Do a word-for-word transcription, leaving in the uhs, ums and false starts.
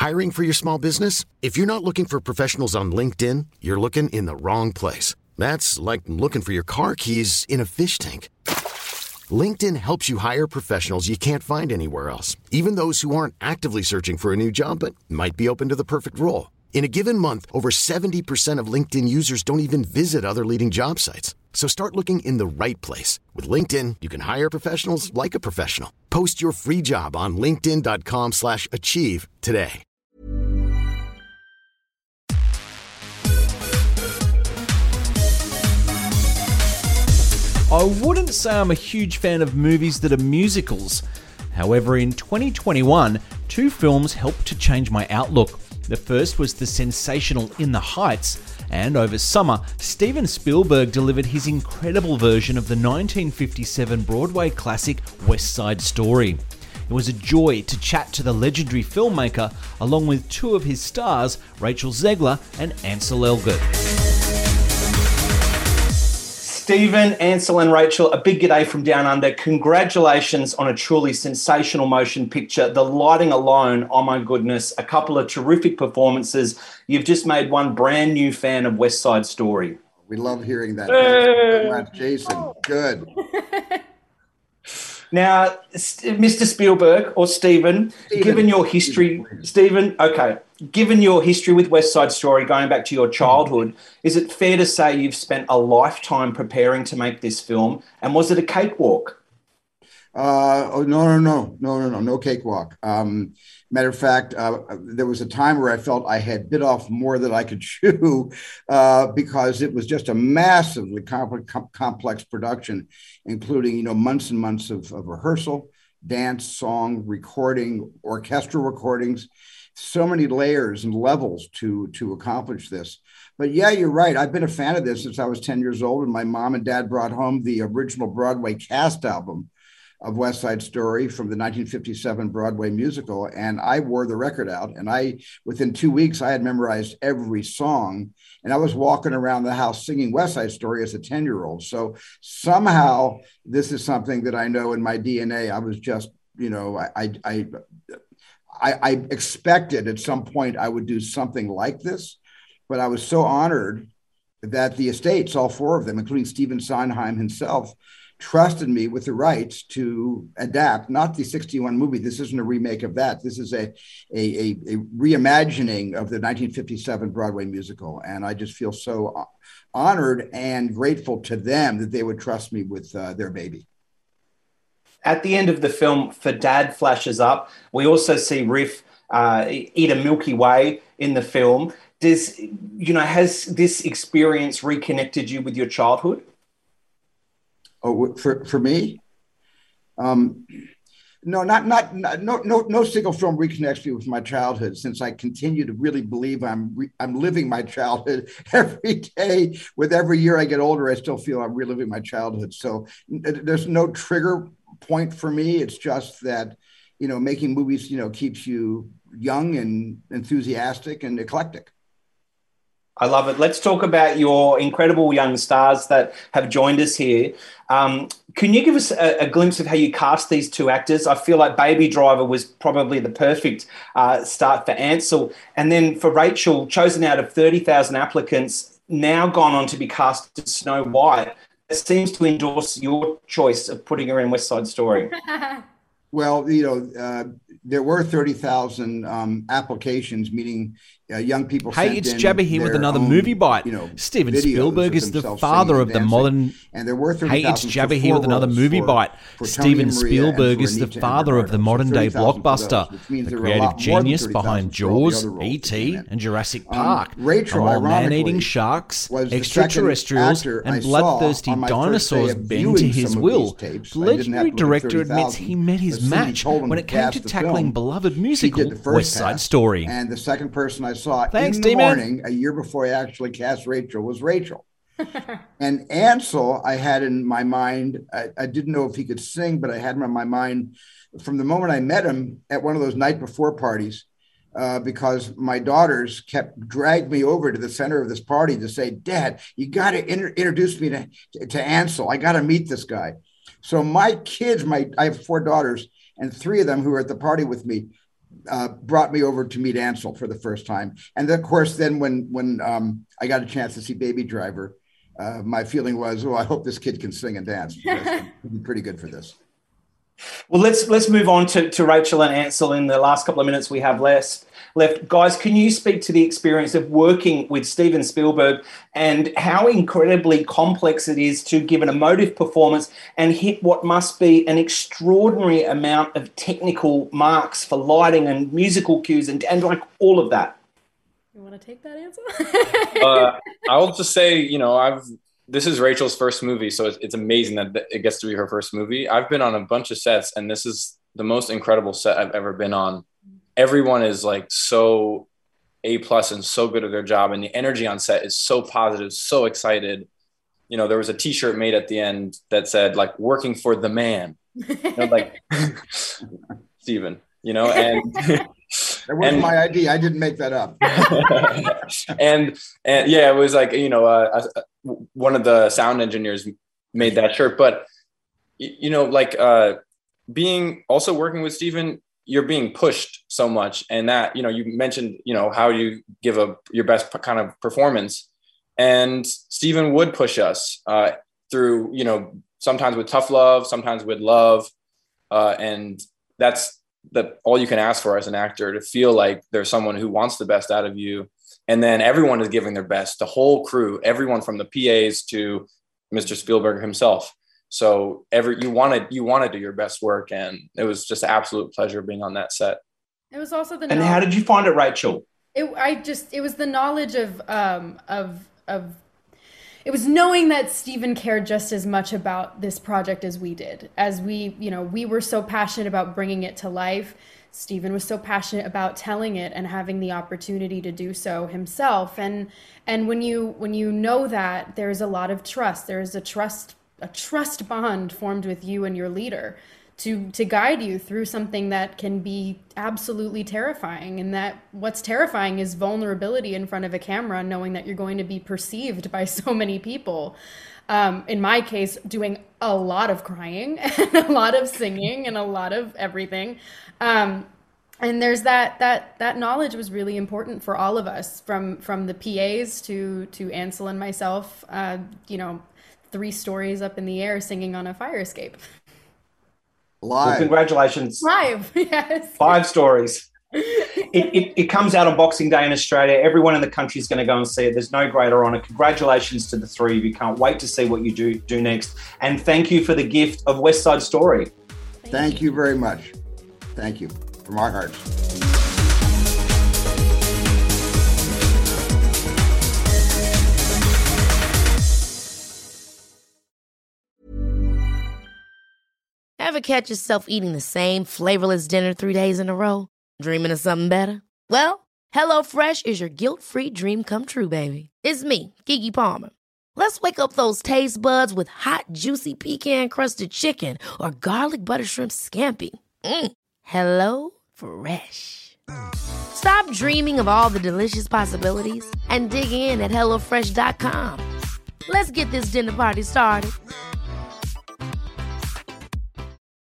Hiring for your small business? If you're not looking for professionals on LinkedIn, you're looking in the wrong place. That's like looking for your car keys in a fish tank. LinkedIn helps you hire professionals you can't find anywhere else, even those who aren't actively searching for a new job but might be open to the perfect role. In a given month, over seventy percent of LinkedIn users don't even visit other leading job sites. So start looking in the right place. With LinkedIn, you can hire professionals like a professional. Post your free job on linkedin.com slash achieve today. I wouldn't say I'm a huge fan of movies that are musicals. However, in twenty twenty-one, two films helped to change my outlook. The first was the sensational In the Heights, and over summer, Steven Spielberg delivered his incredible version of the nineteen fifty-seven Broadway classic West Side Story. It was a joy to chat to the legendary filmmaker, along with two of his stars, Rachel Zegler and Ansel Elgort. Steven, Ansel and Rachel, a big g'day from Down Under. Congratulations on a truly sensational motion picture. The lighting alone, oh my goodness, a couple of terrific performances. You've just made one brand new fan of West Side Story. We love hearing that. Hey. Congrats, Jason. Good. Now, Mister Spielberg or Steven, Steven, given your history, Steven, okay, given your history with West Side Story going back to your childhood, is it fair to say you've spent a lifetime preparing to make this film? And was it a cakewalk? Uh, oh, no, no, no, no, no, no, no cakewalk. Um, matter of fact, uh, there was a time where I felt I had bit off more than I could chew uh, because it was just a massively complex, complex production, including, you know, months and months of, of rehearsal, dance, song, recording, orchestral recordings, so many layers and levels to, to accomplish this. But yeah, you're right. I've been a fan of this since I was ten years old, and my mom and dad brought home the original Broadway cast album of West Side Story from the nineteen fifty-seven Broadway musical. And I wore the record out, and I, within two weeks, I had memorized every song, and I was walking around the house singing West Side Story as a ten year old. So somehow this is something that I know in my D N A. I was just, you know, I, I, I, I, I expected at some point I would do something like this, but I was so honored that the estates, all four of them, including Stephen Sondheim himself, trusted me with the rights to adapt, not the sixty-one movie. This isn't a remake of that. This is a, a, a, a reimagining of the nineteen fifty-seven Broadway musical. And I just feel so honored and grateful to them that they would trust me with uh, their baby. At the end of the film, For Dad flashes up. We also see Riff uh, eat a Milky Way in the film. Does, you know, has this experience reconnected you with your childhood? Oh, for, for me? Um, no, not, not, not, no, no, no single film reconnects me with my childhood, since I continue to really believe I'm, re, I'm living my childhood every day. With every year I get older, I still feel I'm reliving my childhood. So there's no trigger point for me. It's just that, you know, making movies, you know, keeps you young and enthusiastic and eclectic. I love it. Let's talk about your incredible young stars that have joined us here. Um, can you give us a, a glimpse of how you cast these two actors? I feel like Baby Driver was probably the perfect uh, start for Ansel. And then for Rachel, chosen out of thirty thousand applicants, now gone on to be cast as Snow White. It seems to endorse your choice of putting her in West Side Story. Well, you know, uh, there were thirty thousand um, applications, meaning uh, young people. Hey, it's Jabba here with another own, movie bite. You know, Steven Spielberg is the father of the modern. And there were hey, it's Jabba here with another movie for, bite. For Steven Spielberg is the father of the modern day blockbuster, those, the creative genius behind Jaws, E T, and Jurassic Park. Um, Rachel, while man-eating sharks, extraterrestrials, and bloodthirsty dinosaurs bend to his will, the legendary director admits he met his match when it came to tackling beloved musical West Side Story. And the second person I saw Thanks, in the D-Man. morning, a year before I actually cast Rachel, was Rachel. And Ansel, I had in my mind, I, I didn't know if he could sing, but I had him in my mind from the moment I met him at one of those night before parties, uh, because my daughters kept dragging me over to the center of this party to say, Dad, you got to inter- introduce me to, to, to Ansel. I got to meet this guy. So my kids, my I have four daughters, and three of them who were at the party with me uh, brought me over to meet Ansel for the first time. And then, of course, then when when um, I got a chance to see Baby Driver, uh, my feeling was, oh, I hope this kid can sing and dance. He'll be pretty good for this. Well, let's let's move on to, to Rachel and Ansel in the last couple of minutes we have left. Left, guys, can you speak to the experience of working with Steven Spielberg and how incredibly complex it is to give an emotive performance and hit what must be an extraordinary amount of technical marks for lighting and musical cues and, and like all of that? You want to take that answer? uh, I'll just say, you know, I've this is Rachel's first movie, so it's, it's amazing that it gets to be her first movie. I've been on a bunch of sets, and this is the most incredible set I've ever been on. Everyone is like so A plus and so good at their job, and the energy on set is so positive, so excited. You know, there was a T-shirt made at the end that said like "working for the man," you know, like Steven, you know, and that wasn't my idea. I didn't make that up. and and yeah, it was like, you know, uh, one of the sound engineers made that shirt, but you know, like uh, being also working with Steven, you're being pushed so much. And that, you know, you mentioned, you know, how you give a, your best kind of performance, and Steven would push us uh, through, you know, sometimes with tough love, sometimes with love. Uh, and that's the, all you can ask for as an actor, to feel like there's someone who wants the best out of you. And then everyone is giving their best, the whole crew, everyone from the P As to Mister Spielberg himself. So every you wanted you want to do your best work, and it was just an absolute pleasure being on that set. It was also the and knowledge. How did you find it, Rachel? It, I just it was the knowledge of um, of of it was knowing that Steven cared just as much about this project as we did. As we you know we were so passionate about bringing it to life. Steven was so passionate about telling it and having the opportunity to do so himself. And and when you when you know that, there's a lot of trust. There's a trust. a trust bond formed with you and your leader to to guide you through something that can be absolutely terrifying. And that what's terrifying is vulnerability in front of a camera, knowing that you're going to be perceived by so many people. Um, in my case, doing a lot of crying and a lot of singing and a lot of everything. Um, and there's that that that knowledge was really important for all of us, from from the P As to to Ansel and myself. Uh, you know, three stories up in the air singing on a fire escape. Live. Well, congratulations. Live, yes. Five stories. It, it, it comes out on Boxing Day in Australia. Everyone in the country is going to go and see it. There's no greater honour. Congratulations to the three of you. Can't wait to see what you do do next. And thank you for the gift of West Side Story. Thank, thank you. you very much. Thank you from our hearts. Ever catch yourself eating the same flavorless dinner three days in a row? Dreaming of something better? Well, HelloFresh is your guilt-free dream come true, baby. It's me, Keke Palmer. Let's wake up those taste buds with hot, juicy pecan-crusted chicken or garlic butter shrimp scampi. Mm. Hello Fresh. Stop dreaming of all the delicious possibilities and dig in at hello fresh dot com. Let's get this dinner party started.